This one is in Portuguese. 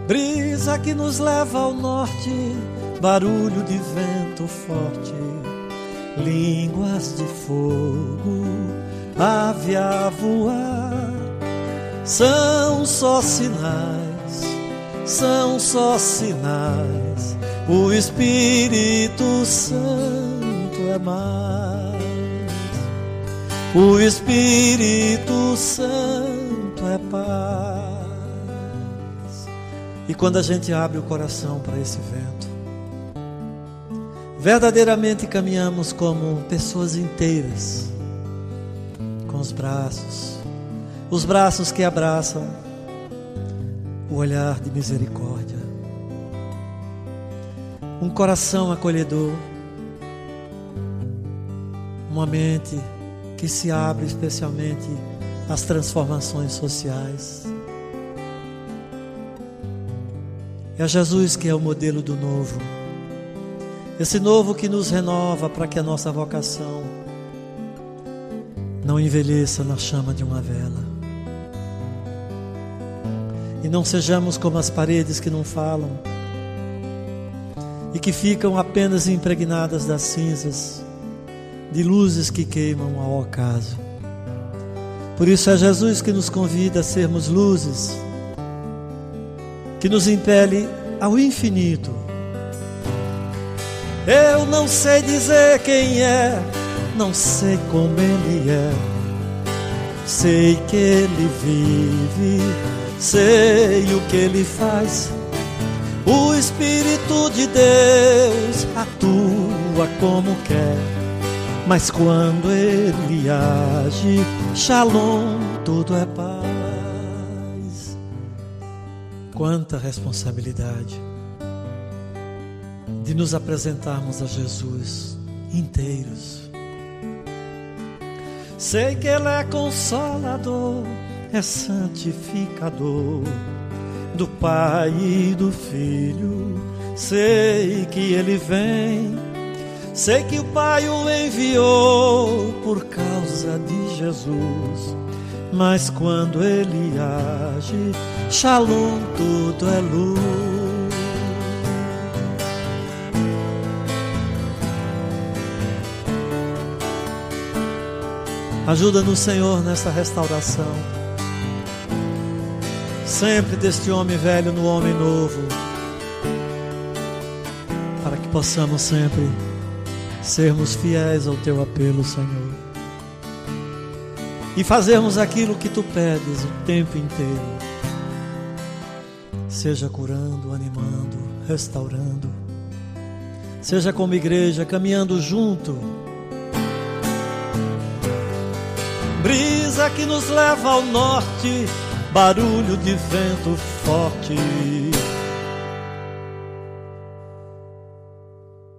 Brisa que nos leva ao norte, barulho de vento forte, línguas de fogo, ave a voar. São só sinais, são só sinais. O Espírito Santo é mais. O Espírito Santo é paz. E quando a gente abre o coração para esse vento, verdadeiramente caminhamos como pessoas inteiras, com os braços que abraçam o olhar de misericórdia, um coração acolhedor, uma mente que se abre especialmente às transformações sociais. É Jesus que é o modelo do novo, esse novo que nos renova para que a nossa vocação não envelheça na chama de uma vela e não sejamos como as paredes que não falam e que ficam apenas impregnadas das cinzas de luzes que queimam ao acaso. Por isso é Jesus que nos convida a sermos luzes, que nos impele ao infinito. Eu não sei dizer quem é, não sei como ele é, sei que ele vive, sei o que ele faz. O Espírito de Deus atua como quer, mas quando ele age, Shalom, tudo é paz. Quanta responsabilidade de nos apresentarmos a Jesus inteiros. Sei que ele é consolador, é santificador do Pai e do Filho. Sei que ele vem, sei que o Pai o enviou por causa de Jesus. Mas quando ele age, Shalom, tudo é luz. Ajuda-nos, Senhor, nesta restauração, sempre deste homem velho no homem novo, para que possamos sempre sermos fiéis ao Teu apelo, Senhor, e fazermos aquilo que Tu pedes o tempo inteiro, seja curando, animando, restaurando, seja como igreja, caminhando junto. Brisa que nos leva ao norte, barulho de vento forte,